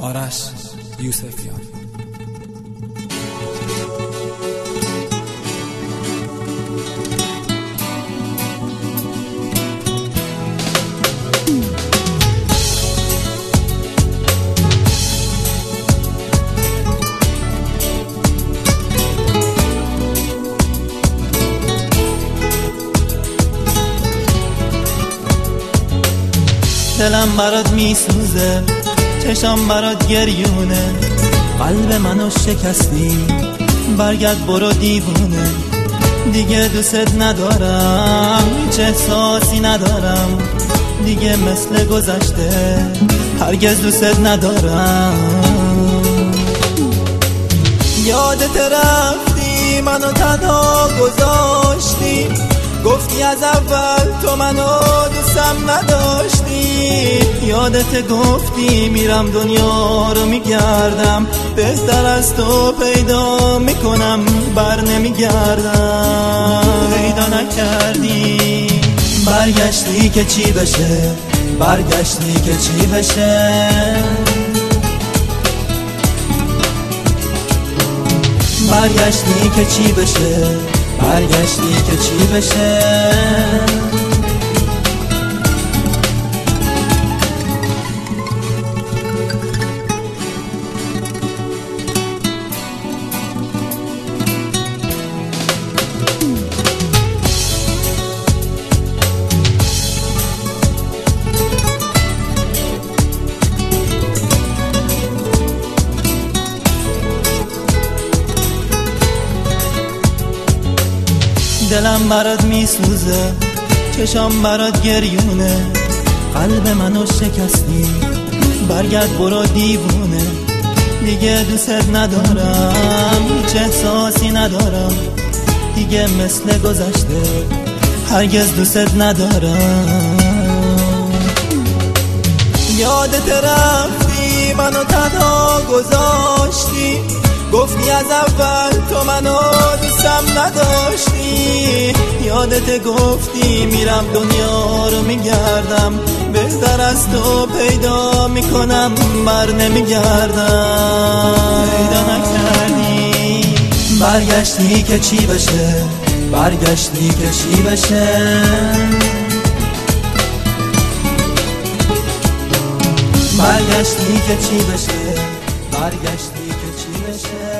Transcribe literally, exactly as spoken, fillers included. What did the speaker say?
آرش یوسفیان. دلم برات میسوزه، چشم برات گریونه، قلب منو شکستی، برگرد برو دیوونه. دیگه دوست ندارم، هیچ احساسی ندارم، دیگه مثل گذشته هرگز دوست ندارم. یادت رفتی منو تنها گذاشتی، گفتی از اول تو منو دوستم نداشتی. یادت گفتی میرم دنیا رو میگردم، بهتر از تو پیدا میکنم بر نمیگردم. پیدا نکردی، برگشتی که چی بشه، برگشتی که چی بشه. برگشتی که چی بشه، برگشتی که چی بشه. دلم برات میسوزه، چشم برات گریونه، قلب منو شکستی، برگرد برو دیوونه. دیگه دوست ندارم، هیچ احساسی ندارم، دیگه مثل گذشته هرگز دوست ندارم. یادت رفتی منو تنها گذاشتی، گفتی از اول تو منو دوستم نداشتی. یادت گفتی میرم دنیا رو میگردم، بهتر از تو پیدا میکنم بر نمیگردم. پیدا نکردی، برگشتی که چی بشه، برگشتی که چی بشه. برگشتی که چی بشه، برگشتی که چی بشه.